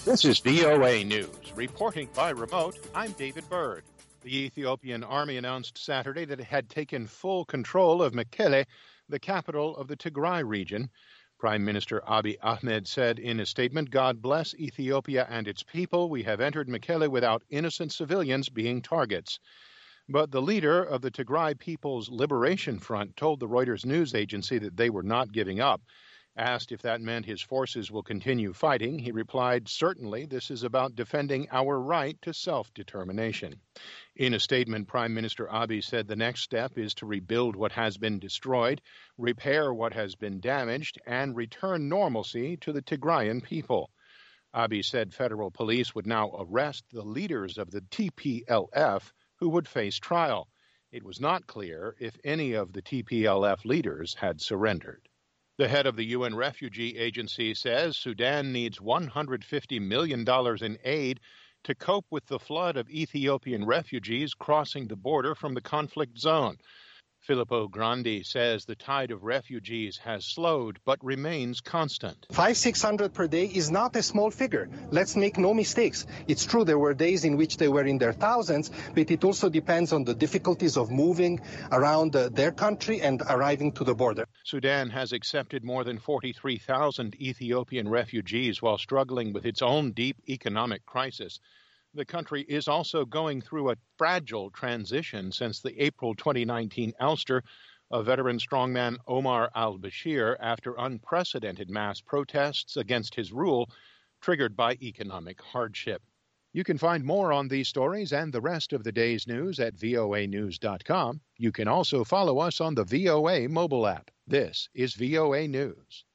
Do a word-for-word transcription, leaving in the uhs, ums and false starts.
This is V O A News. Reporting by remote, I'm David Byrd. The Ethiopian army announced Saturday that it had taken full control of Mekelle, the capital of the Tigray region. Prime Minister Abiy Ahmed said in a statement, "God bless Ethiopia and its people. We have entered Mekelle without innocent civilians being targets." But the leader of the Tigray People's Liberation Front told the Reuters news agency that they were not giving up. Asked if that meant his forces will continue fighting, he replied, "Certainly, this is about defending our right to self-determination." In a statement, Prime Minister Abiy said the next step is to rebuild what has been destroyed, repair what has been damaged, and return normalcy to the Tigrayan people. Abiy said federal police would now arrest the leaders of the T P L F who would face trial. It was not clear if any of the T P L F leaders had surrendered. The head of the U N Refugee Agency says Sudan needs one hundred fifty million dollars in aid to cope with the flood of Ethiopian refugees crossing the border from the conflict zone. Filippo Grandi says the tide of refugees has slowed but remains constant. Five, six hundred per day is not a small figure. Let's make no mistakes. It's true there were days in which they were in their thousands, but it also depends on the difficulties of moving around uh, their country and arriving to the border. Sudan has accepted more than forty-three thousand Ethiopian refugees while struggling with its own deep economic crisis. The country is also going through a fragile transition since the April twenty nineteen ouster of veteran strongman Omar al-Bashir after unprecedented mass protests against his rule triggered by economic hardship. You can find more on these stories and the rest of the day's news at V O A news dot com. You can also follow us on the V O A mobile app. This is V O A News.